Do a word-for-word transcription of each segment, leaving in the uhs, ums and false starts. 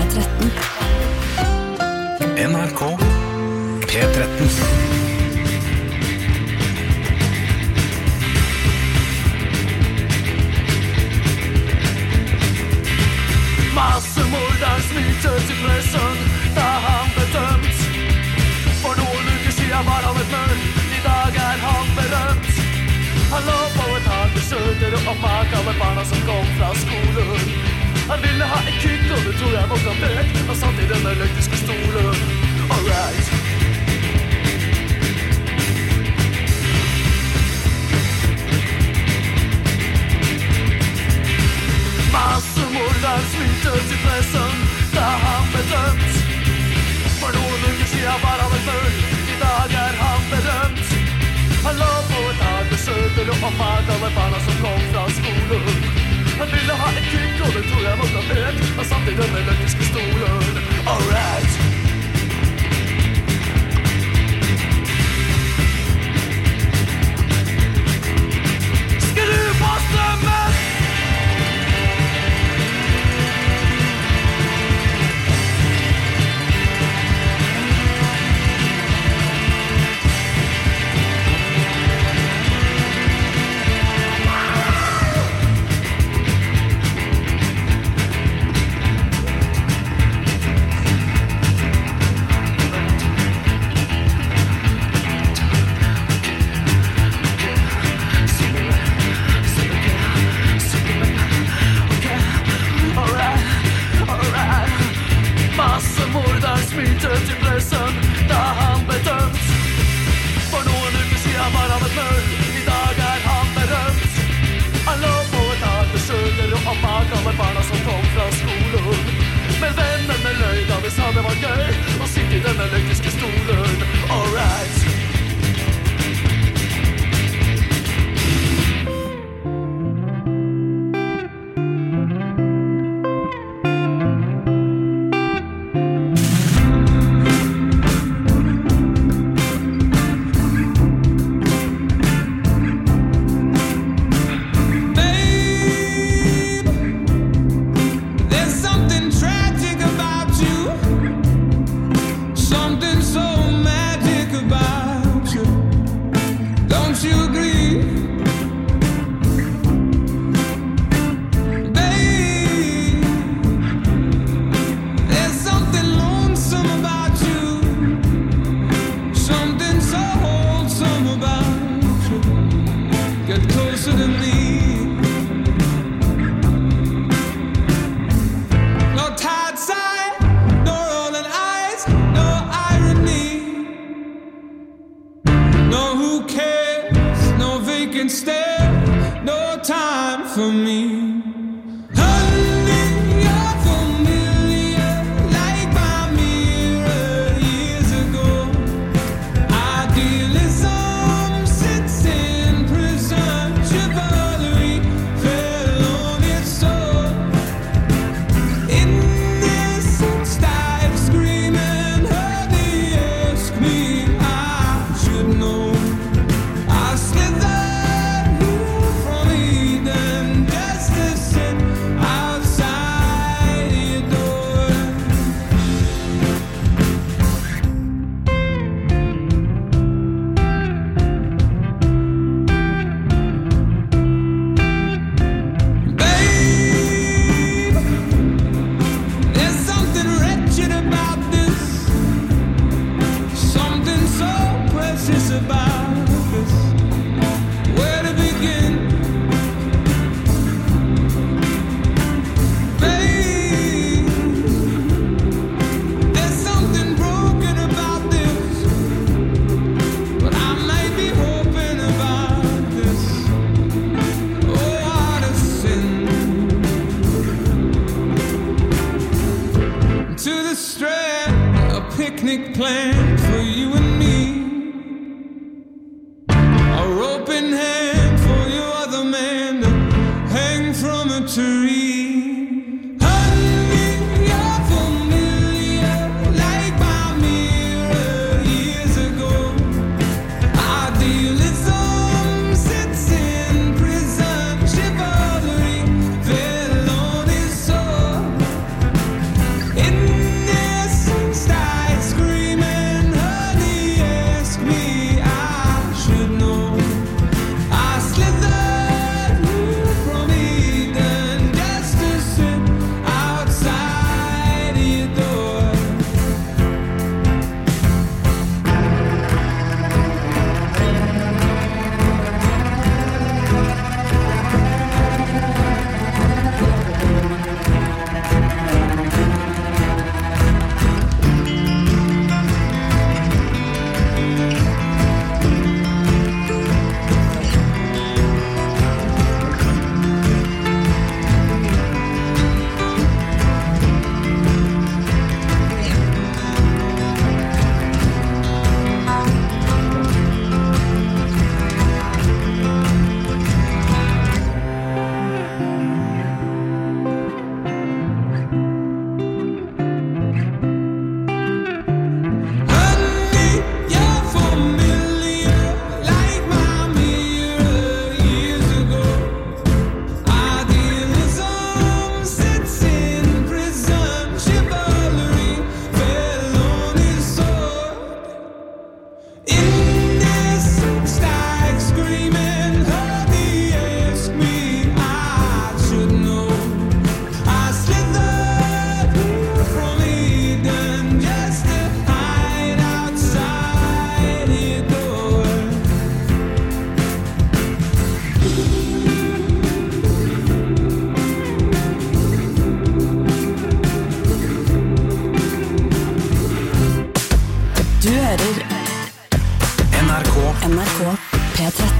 tretten. N R K P tretten. Massemorderen smilte til pressen da han ble dømt. For noen uker siden var han et mørk, i dag er han berømt. Han lå på et hak med skjøter og oppmak alle barna som kom fra skolen. Han ville ha en kick, og det tror jeg var gravert. Han satt i den elektriske stolen. Alright. Massemorderen smilte til pressen da han ble dømt. For noen uker siden var han et mørk, i dag er han berømt. Han lå på et hak med skjøter og oppmak alle barna som kom fra skolen. Han ville ha en kick, og det tror jeg var gravert. Han satt i den elektriske stolen. Alright. Skru på strømmen! Massemorderen smilte til pressen da han ble dømt. For noen uker siden var han et mørk, i dag er han berømt. Han lå på et hak med skjøter og oppmak alle barna som kom fra skolen. Men vennene løy da vi sa det var gøy å sitte i den elektriske stolen. Alright. In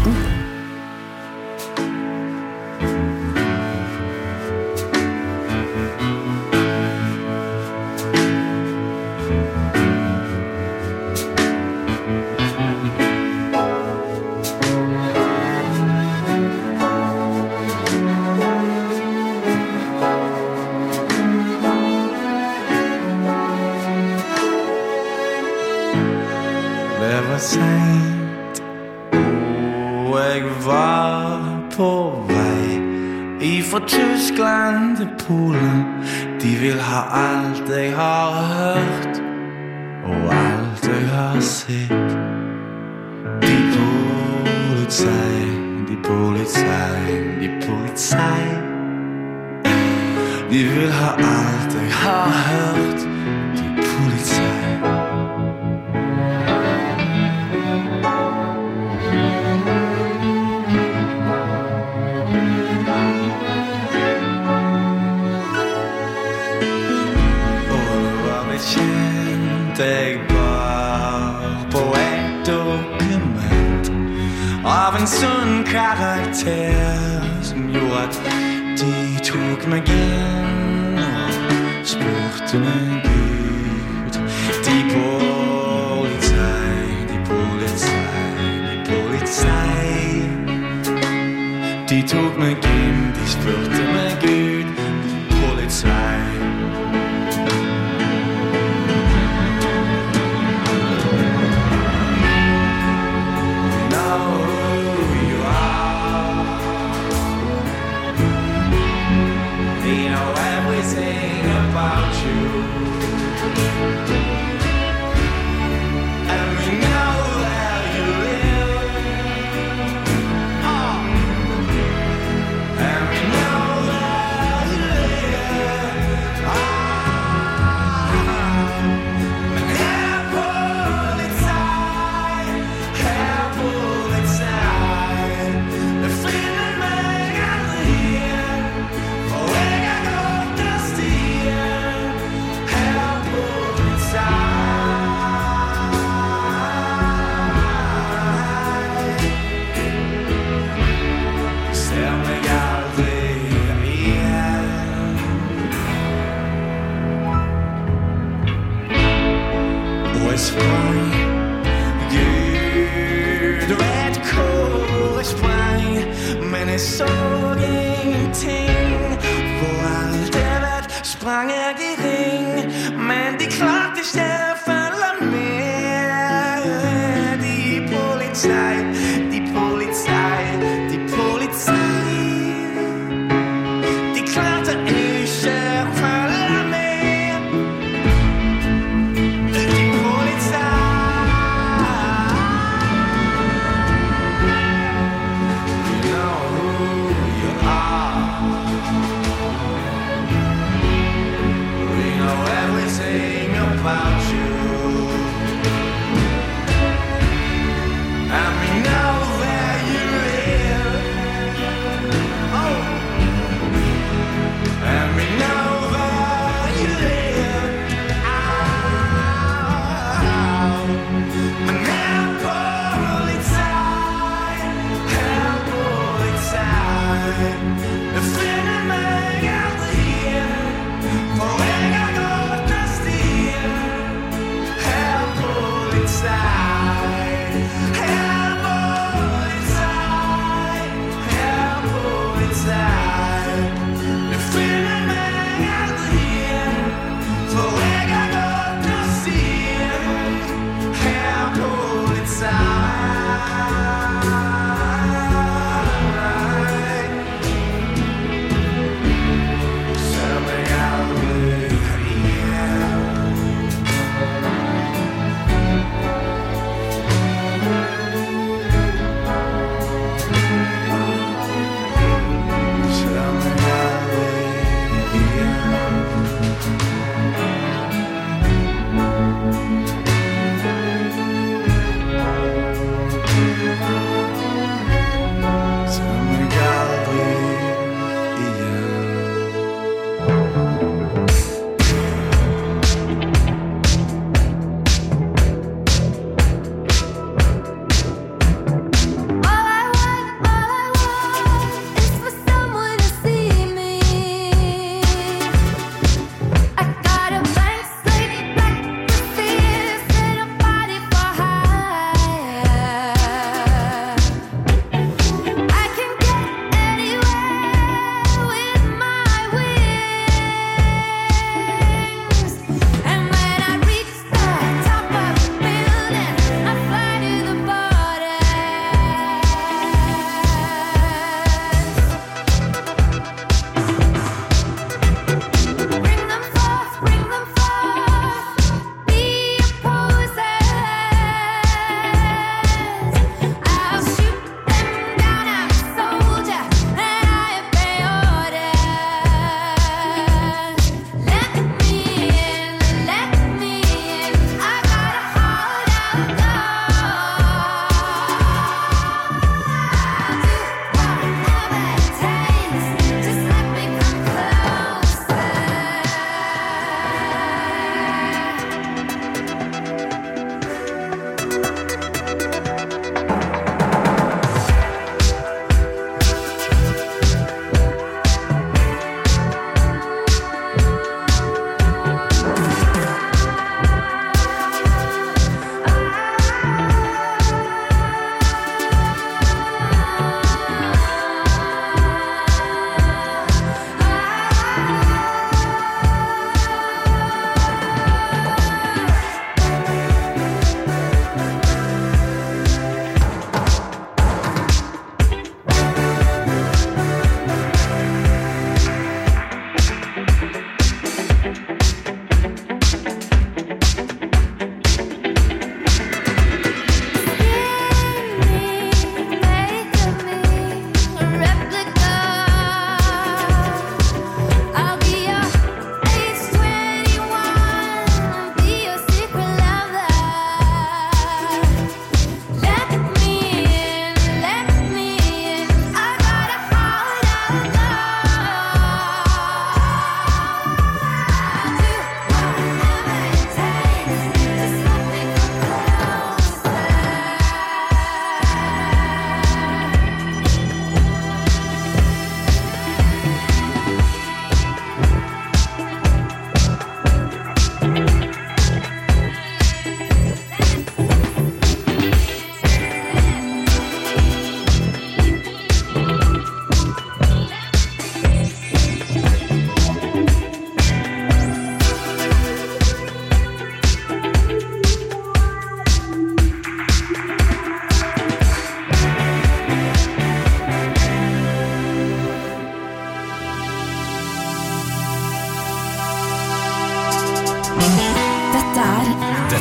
Sent, og jeg var på vei ifra Tyskland til Polen. De vil ha alt jeg har hørt og alt jeg har sett. De polizei, de polizei, de polizei. De vil ha alt jeg har hørt, de polizei. Jeg bar på et dokument av en sånn karakter som gjorde at de tok meg inn og spurte meg ut. De polizei, de polizei, de polizei. De tok meg inn, de spurte meg ut. De polizei. Jeg så ingenting. For alt jeg vet sprang jeg i ring, men de klarte ikke å følge med. De polizei, de polizei, de polizei. De klarte ikke å følge med. De polizei. About you, and we know where you live. Oh, and we know where you live. Oh, men her polizei, her polizei, det finner meg aldri igjen, for jeg har gått av stien.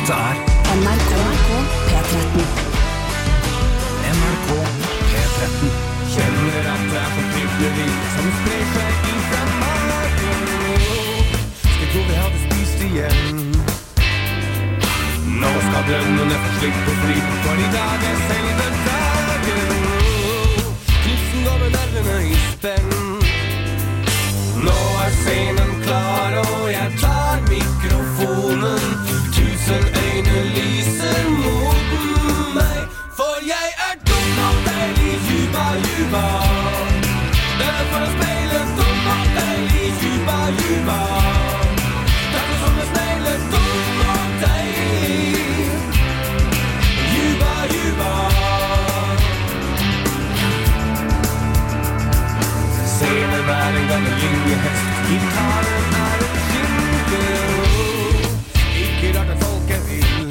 Dette er N R K P tretten. N R K P tretten. Kjenner at det er fortryggelig som sprer seg i fra magen. Skal tro vi hadde spist igjen. Nå skal drømmene få slippe fri, for i dag er selve dagen. Knipsen går med nervene i spenn. Nå er scenen klar, og jeg tar mikrofonen. Tusen øyne lyser mot meg, for jeg er dum og deilig, juba, juba. Det er for å speile, dum og deilig, juba, juba. Det er som en speile, dum og deilig, juba, juba. Scenen er en gammel linjehest, gitaren er en skinke. Ikke rart at folk er vill.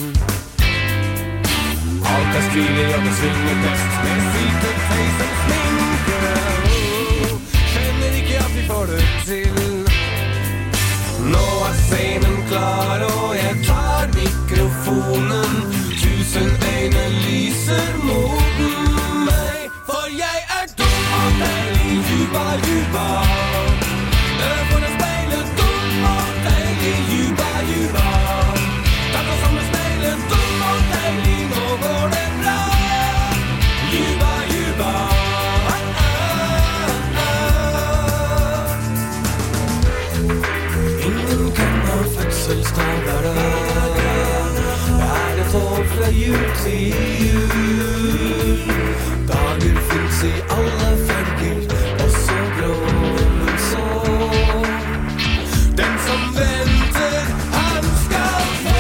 Alt er stilig og det svinger best, med filter, face og sminke. Skjønner ikke at vi får det til. Nå er scenen klar, og jeg tar mikrofonen. Tusen øyne lyser mot meg, for jeg er dum og deilig, juba, juba. Det er for å speile, dum og deilig, juba, juba. Takk og som en speile, dum og deilig, nå går det bra. Juba, juba. Ingen kan ha fødselsdager da. Er det tog fra jul til jul. Dager finnes i alle farger, også grå, men så den som venter, han skal få.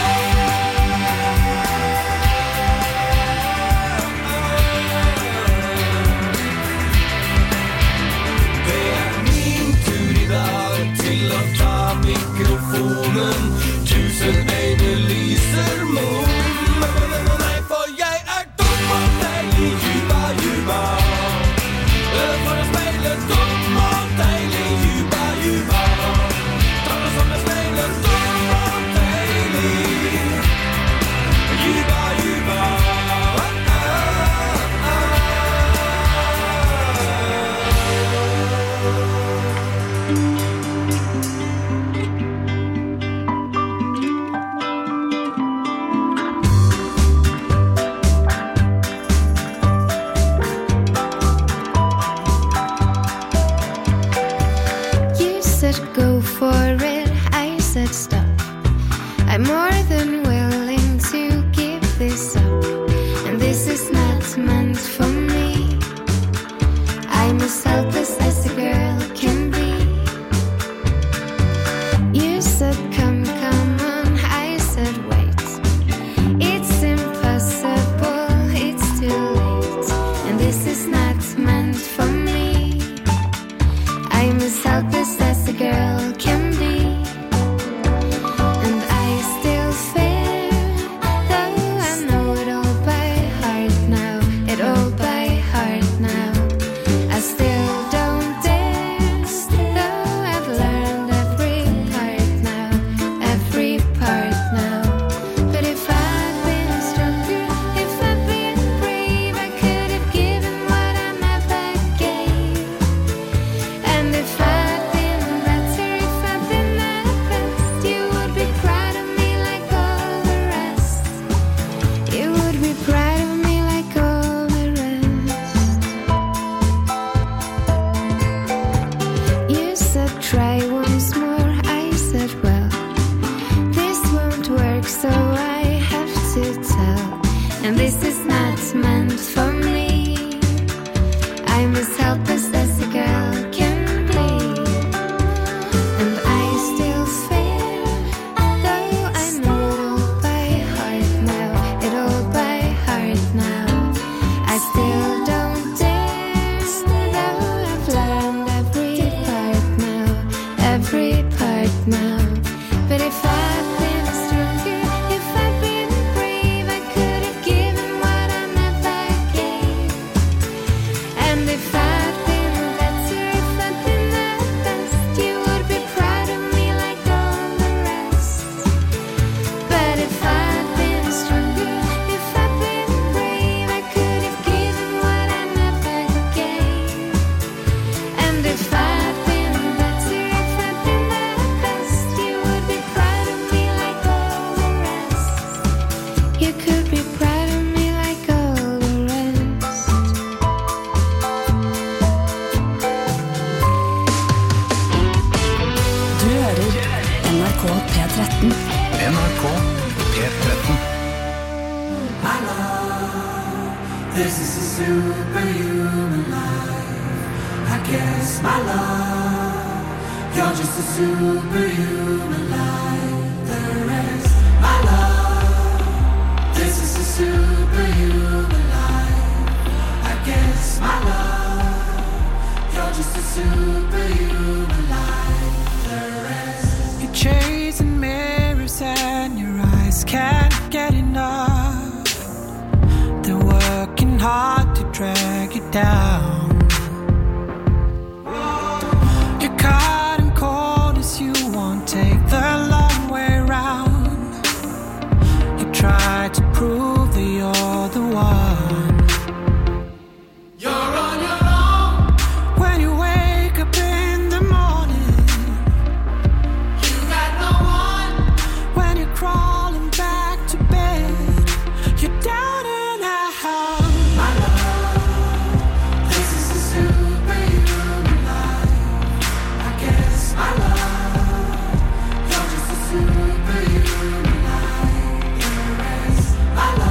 Det er min tur i dag til å ta mikrofonen. Tusen øyne lyser mot meg, for jeg er dum og deilig, juba, juba. For å speile, dum og deilig, juba, juba. Ta det som en speile, dum og deilig, juba, juba. You said go for it, I said stop. I'm more than willing to give this up, and this is not meant for me. I'm as helpless as a girl can be. You said come, come on, I said wait. It's impossible, it's too late, and this is not meant for me. I'm as helpless as a girl can be, and I still fear, though I know You could be proud of me like all the rest. Du hører N R K P tretten. N R K P tretten. This is a superhuman life. I guess my love, you're just a superhuman life. The rest, my love, this is a superhuman life. I guess my love, you're just a superhuman life. The rest, you're chasing mirrors and your eyes can't get enough. They're working hard to drag you down. You're caught in corners, you won't take the long way round. You try to prove that you're the one. you're on your own. When you wake up in the morning, You got no one. when you're crawling back to bed, you're down and out. My love, this is a superhuman life. I guess my love, you're just a superhuman life. The rest, my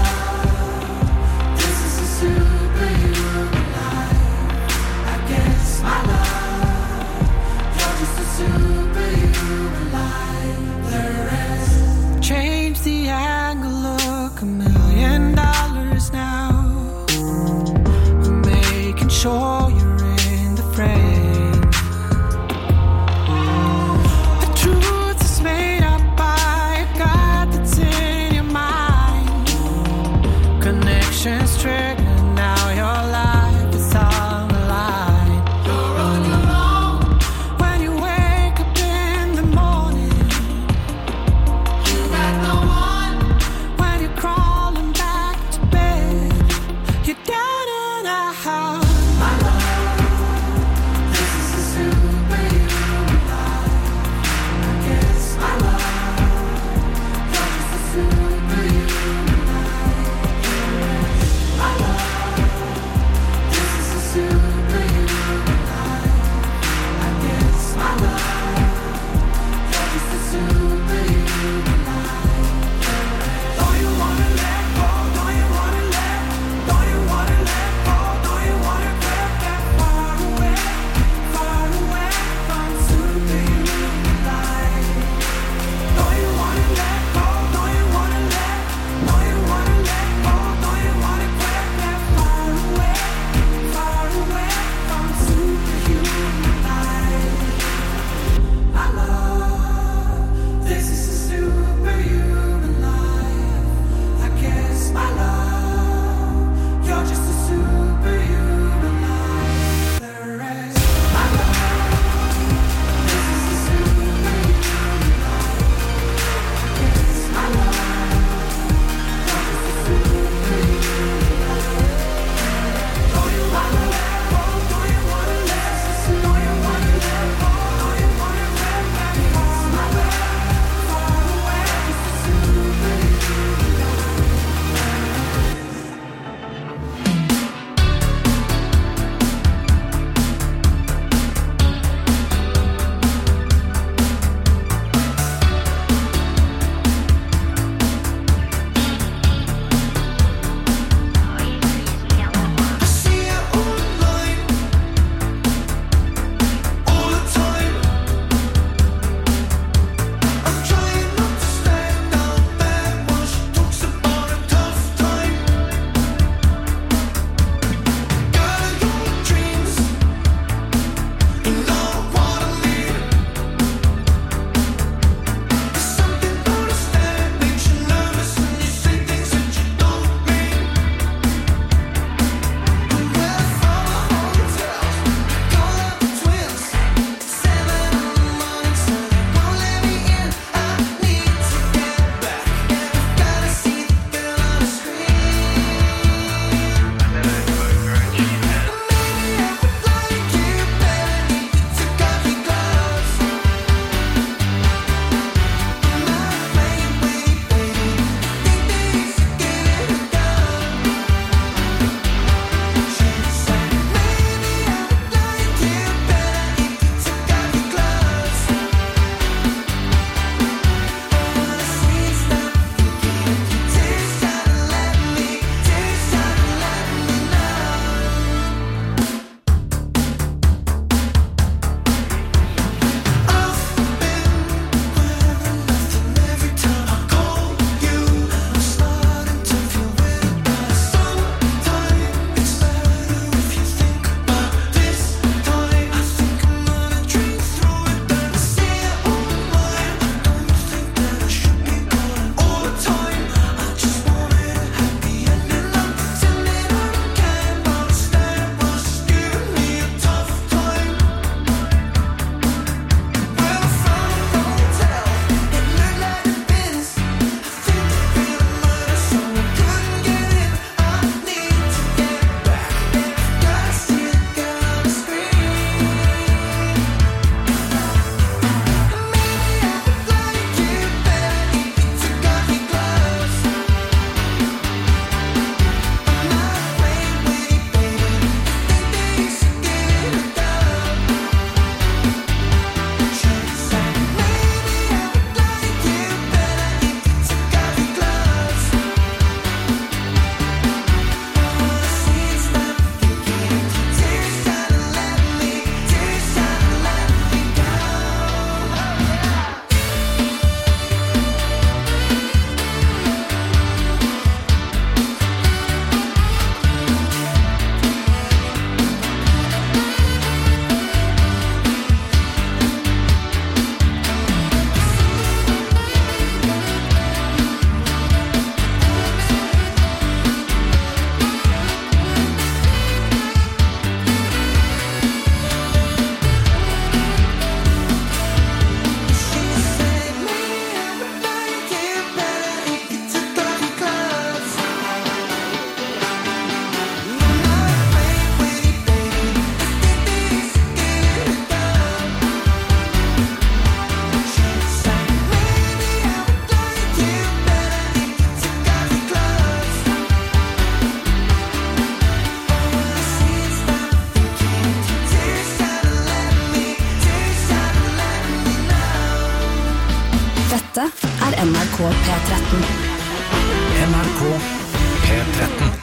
tretten. N R K P tretten.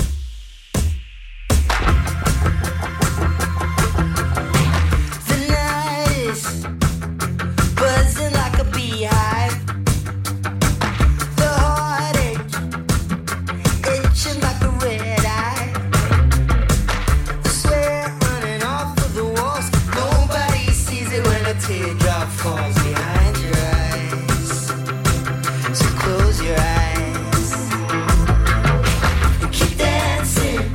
The night is buzzing like a beehive. The heartache itching like a red eye. The sweat running off of the walls. Nobody sees it when a teardrop falls behind your eyes. So close your eyes and keep dancing.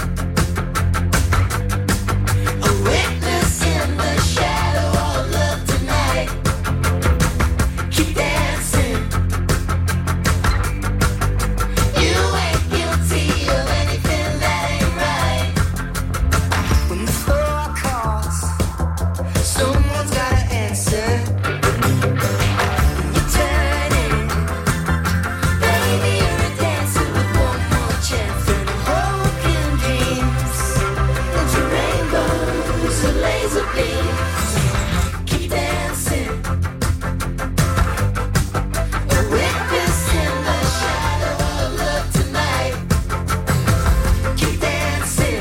A witness in the shadow of love tonight. Keep dancing. You ain't guilty of anything that ain't right. When the floor calls, someone's gotta answer. You're turning, baby, you're a dancer with one more chance. Turning broken dreams into rainbows and laser beams. Keep dancing. A witness in the shadow of love tonight. Keep dancing.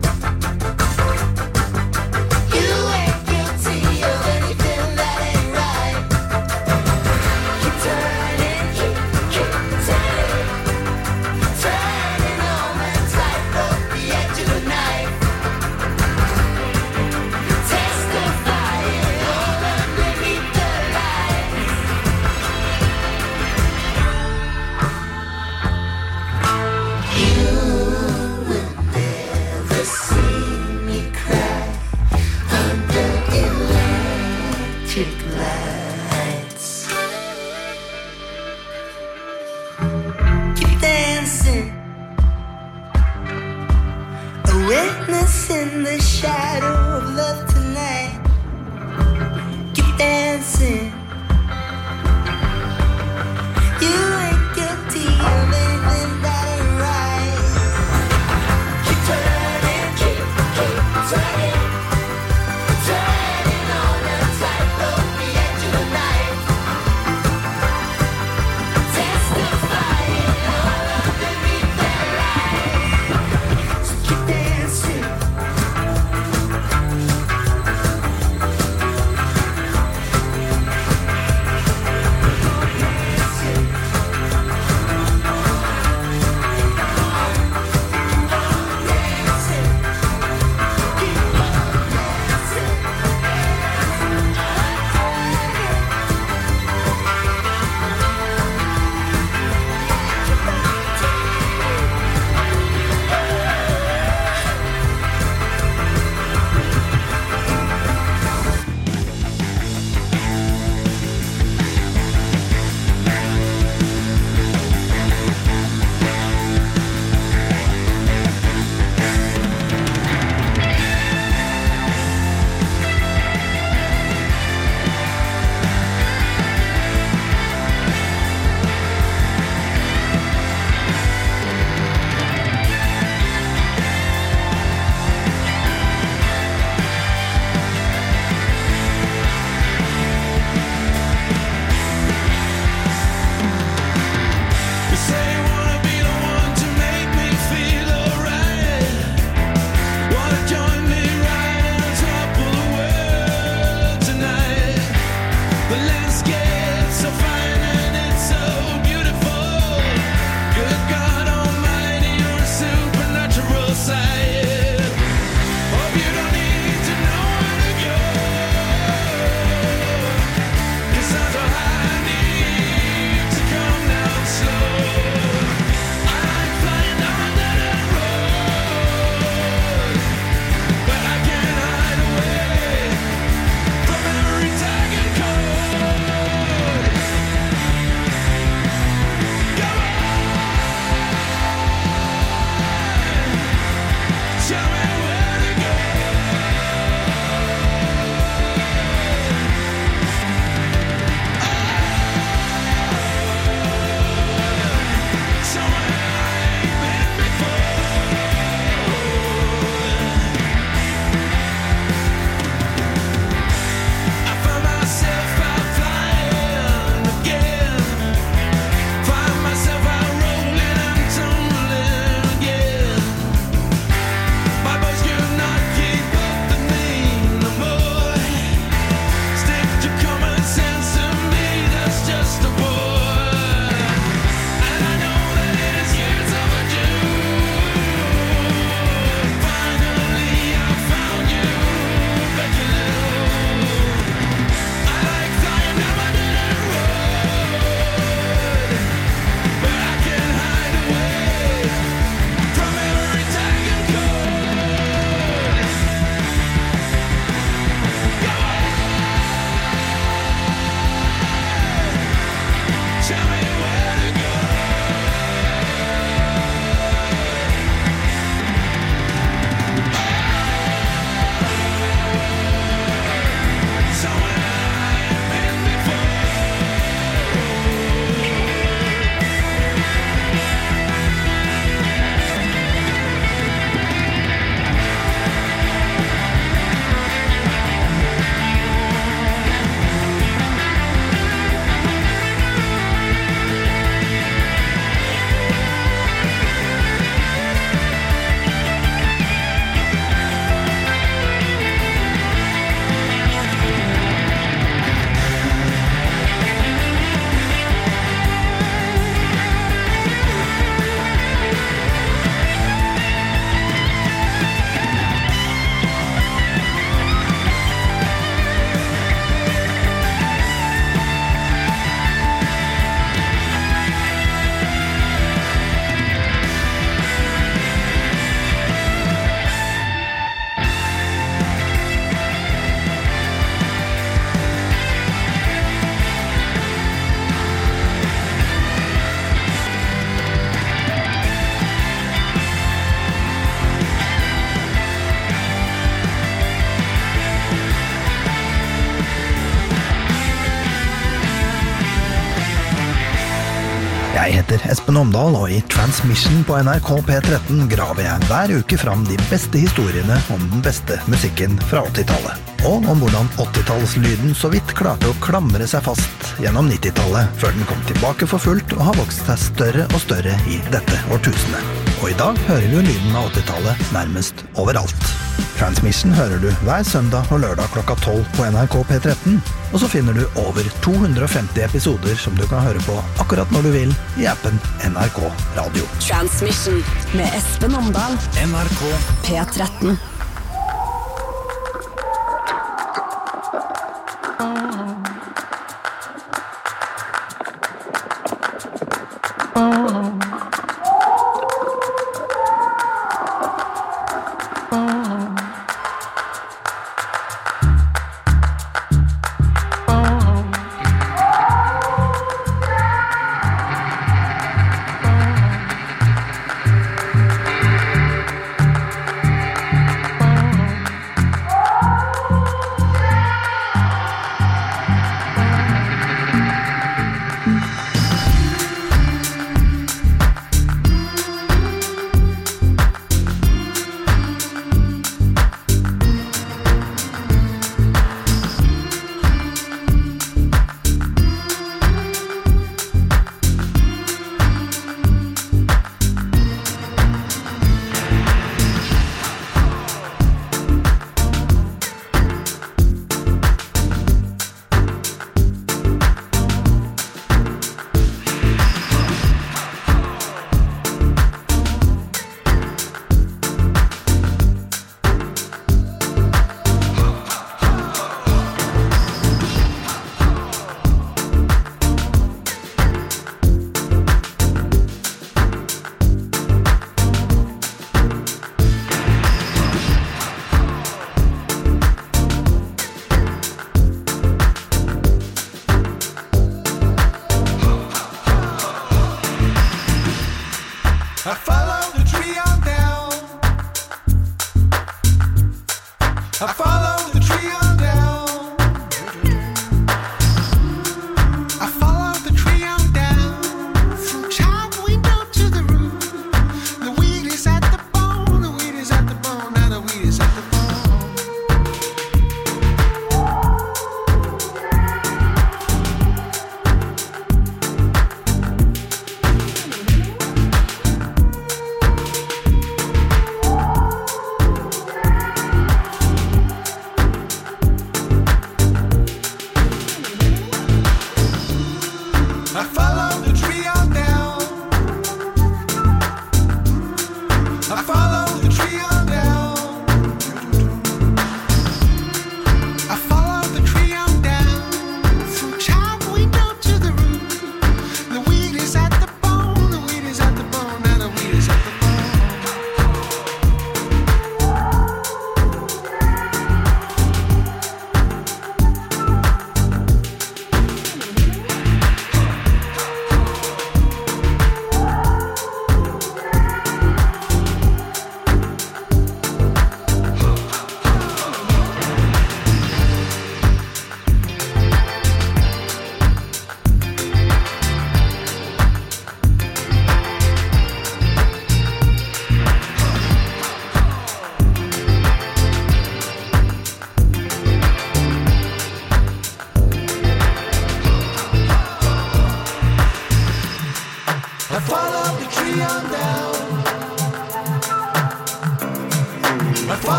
You ain't guilty of anything that ain't right. Keep turning, keep, keep turning. Turning on that tightrope, the edge of the knife. Testifying all underneath the lights. You will never see me cry under electric lights. Keep dancing. A witness in the shadow of love tonight. Keep dancing. You ain't guilty of anything that ain't right. Keep turning, keep, keep turning. Turning on a tightrope, the edge of the night. Testifying all underneath the lights. So keep dancing. Espen Omdal, og i Transmission på N R K P tretten graver jeg hver uke fram de beste historiene om den beste musikken fra åttitallet. Og om hvordan åttitallslyden så vidt klarte å klamre seg fast gjennom nittitallet, før den kom tilbake for fullt og har vokst seg større og større i dette årtusenet. Og i dag hører du lyden av åttitallet nærmest overalt. Transmission hører du hver søndag og lørdag klokka tolv på N R K P tretten, og så finner du over to hundre og femti episoder som du kan høre på akkurat når du vil i appen N R K Radio. Transmission med Espen Omdal. N R K P tretten.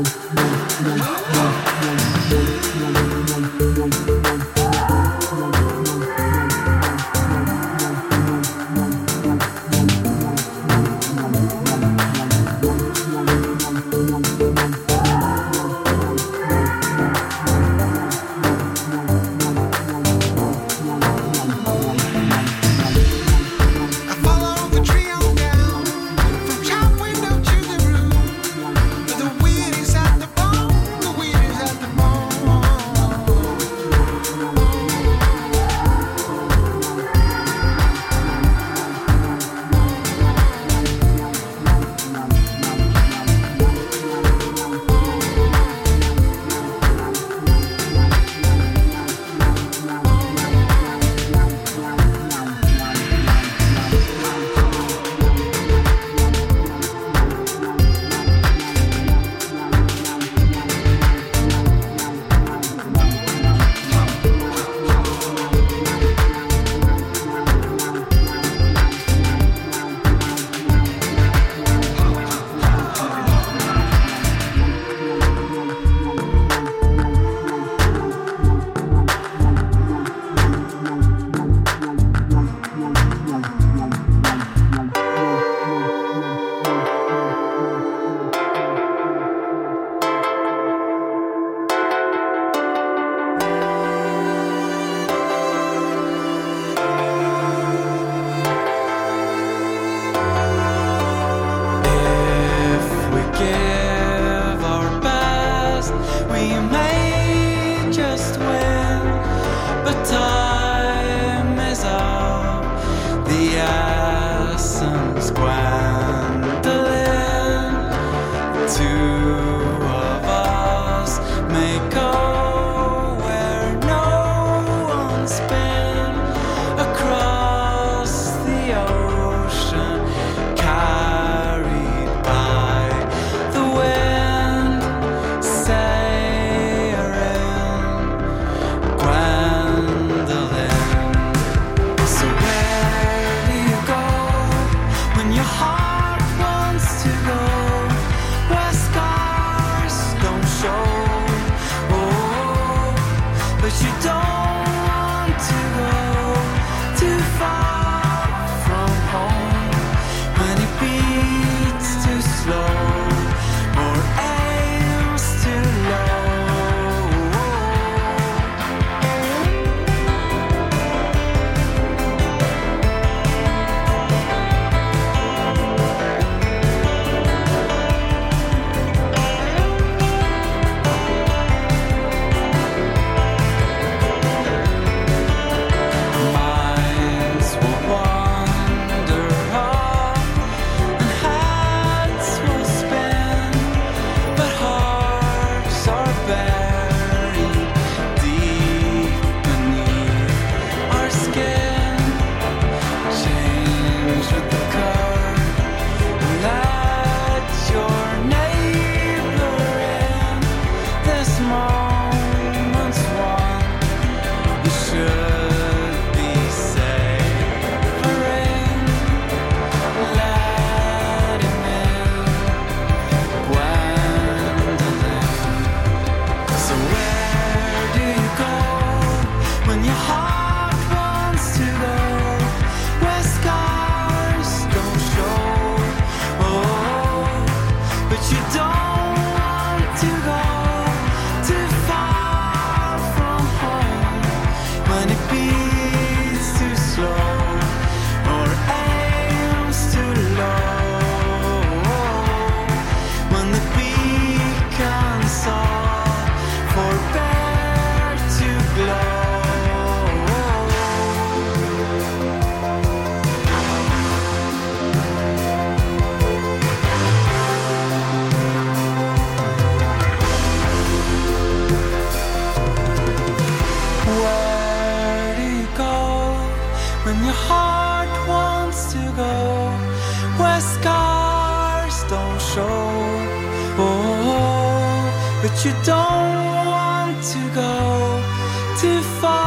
But you don't want to go too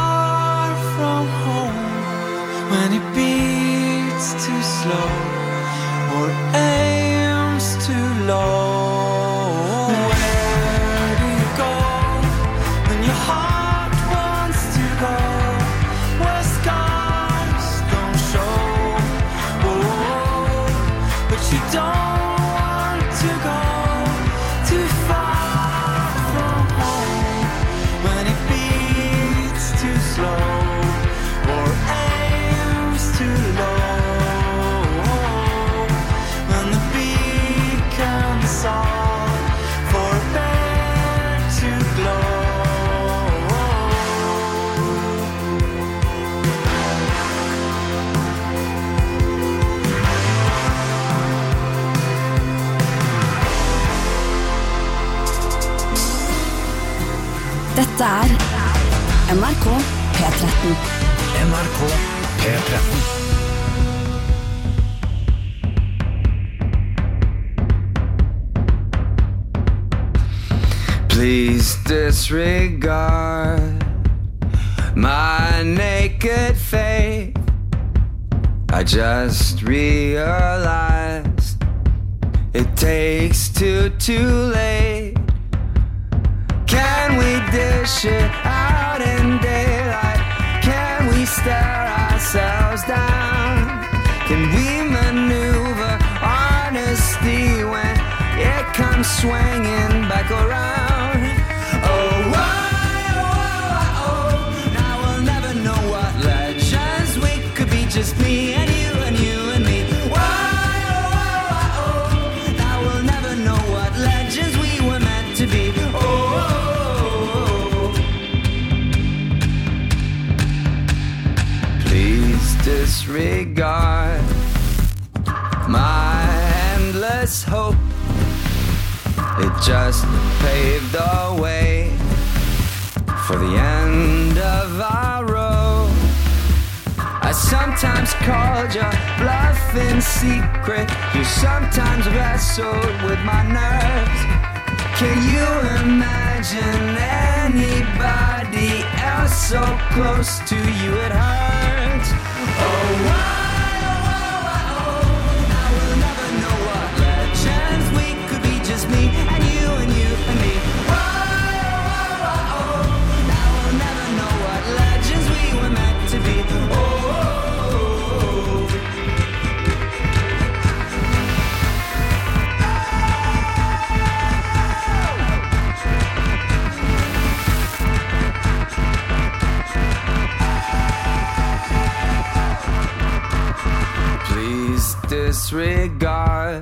far from home when it beats too slow or aims too low. Where Dette er N R K P tretten. N R K P tretten. Please disregard my naked faith. I just realized it takes two too late. Can we dish it out in daylight? Can we stare ourselves down? Can we maneuver honesty when it comes swinging back around? Oh, why, oh, oh, now we'll never know what legends we could be, just me and you and you and me. Why, oh, oh, now we'll never know what legends we were meant to be. Oh, oh, oh. Please disregard my endless hope. It just paved the way for the end of our road. I sometimes called your bluff in secret. You sometimes wrestled with my nerves. Can you imagine anybody else so close to you it hurts? Oh, why, oh, oh, now we'll never know what legends we could be, just me and you and you and me. Why, oh, oh, now we'll never know what legends we were meant to be. Oh, oh, disregard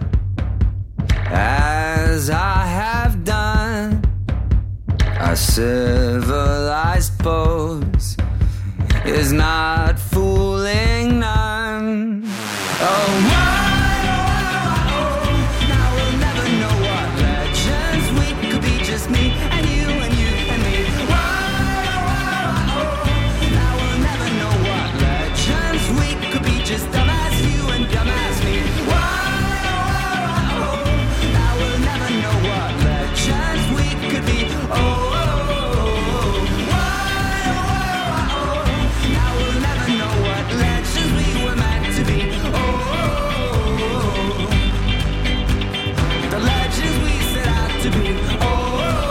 as I have done a civilized pose is not fooling none. Oh, why, oh, oh, now we'll never know what legends we could be, just me and you and you and me. Why, oh, oh, now we'll never know what legends we could be, just dumbass you and dumbass me. Why, oh, oh, now we'll never know what legends we could be. Oh, oh, oh, why, oh, oh, now we'll never know what legends we were meant to be. Oh, oh, oh, the legends we set out to be. Oh, oh,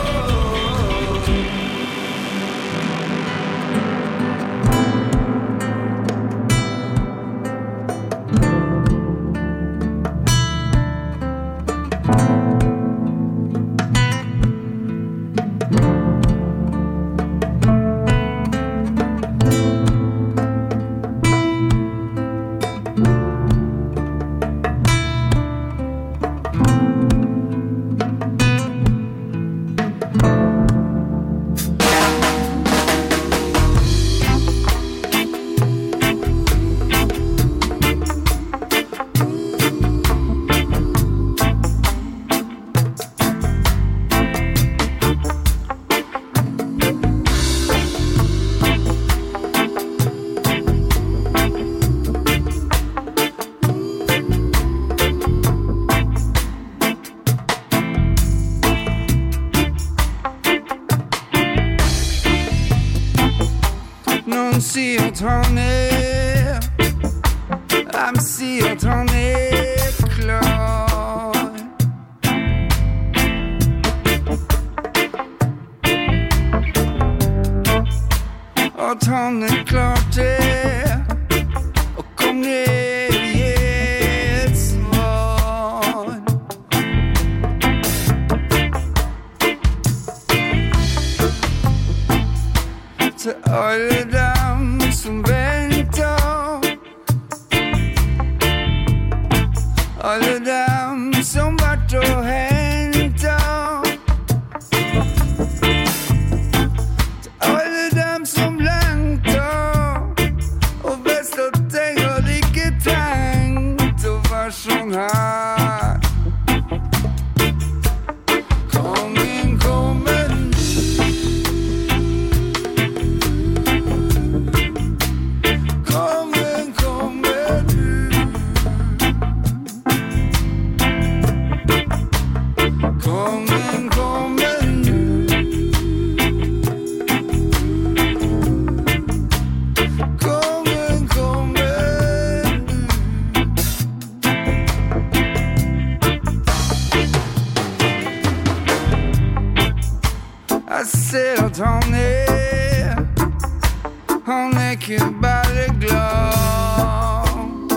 non si retourner, I'm si retourner klar. Och han är klart det och kom ner och ge ett svar. Till alla dem som väntar, alla dem som vart och hämtar, till alla dem som längtar och bäst att tänka lika tänkt och var som här. Kom in, kom in, I ser at han er, han er ikke bare glad.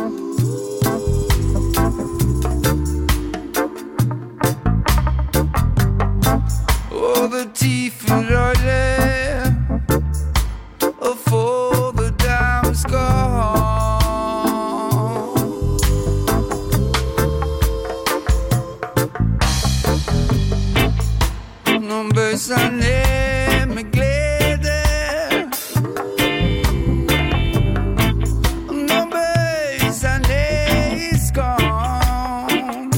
Og det tid for alle å få det de skal ha. Nå bøy seg ned med glede, nå bøy seg ned i skam.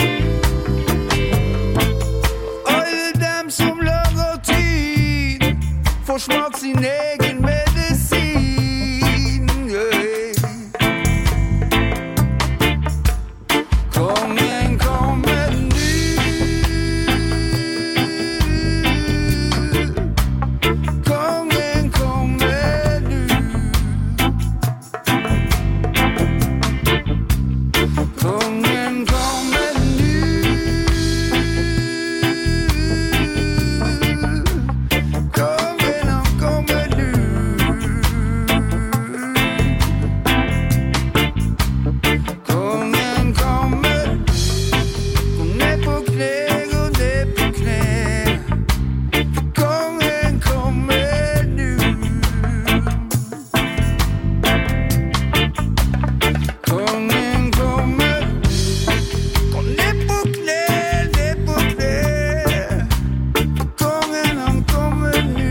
Alle dem som lager tid får smak sin egen medisin. Kongen kommer nu, kongen kommer nu, kongen kommer nu, kongen han kommer nu, kongen kommer. Gå ned på kne, gå ned på kne, kongen kommer nu, kongen kommer. Gå ned på kne, ned på kne, kongen han kommer nu.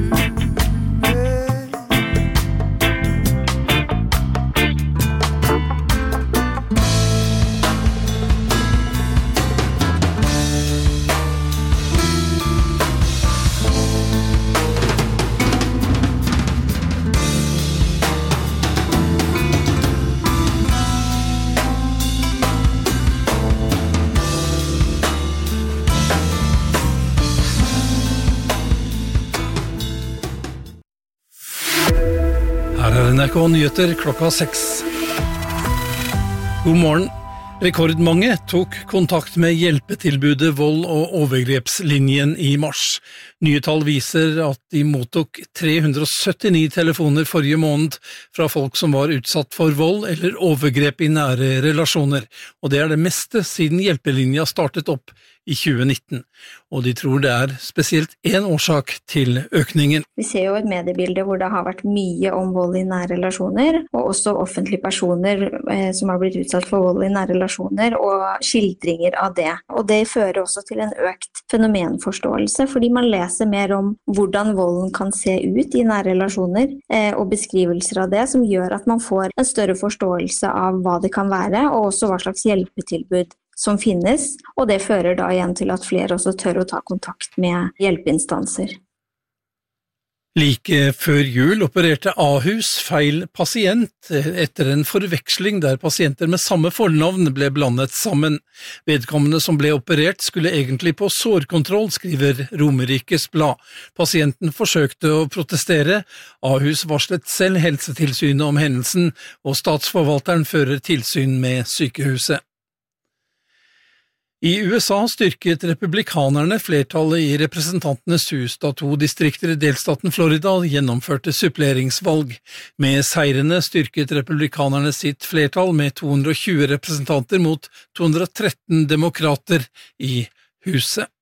Her er N R K Nyheter klokka seks. God morgen. Rekordmange tok kontakt med hjelpetilbudet Vold- og overgrepslinjen i mars. Nye tall viser at de mottok tre hundre og syttini telefoner forrige måned fra folk som var utsatt for vold eller overgrep i nære relasjoner, og det er det meste siden hjelpelinja startet opp i tjue nitten, og de tror det er spesielt en årsak til økningen. Vi ser jo et mediebilde hvor det har vært mye om vold i nære relasjoner, og også offentlige personer eh, som har blitt utsatt for vold i nære relasjoner, og skildringer av det. Og det fører også til en økt fenomenforståelse, fordi man leser mer om hvordan volden kan se ut i nære relasjoner, eh, og beskrivelser av det, som gjør at man får en større forståelse av hva det kan være, og også hva slags hjelpetilbud som finnes, og det fører da igjen til at flere også tør å ta kontakt med hjelpeinstanser. Like før jul opererte Ahus feil pasient etter en forveksling der pasienter med samme fornavn ble blandet sammen. Vedkommende som ble operert skulle egentlig på sårkontroll, skriver Romerikes Blad. Pasienten forsøkte å protestere. Ahus varslet selv Helsetilsynet om hendelsen, og statsforvalteren fører tilsyn med sykehuset. I U S A styrket republikanerne flertallet i representantenes hus da to distrikter i delstaten Florida gjennomførte suppleringsvalg. Med seirene styrket republikanerne sitt flertall med to hundre og tjue representanter mot to hundre og tretten demokrater i huset.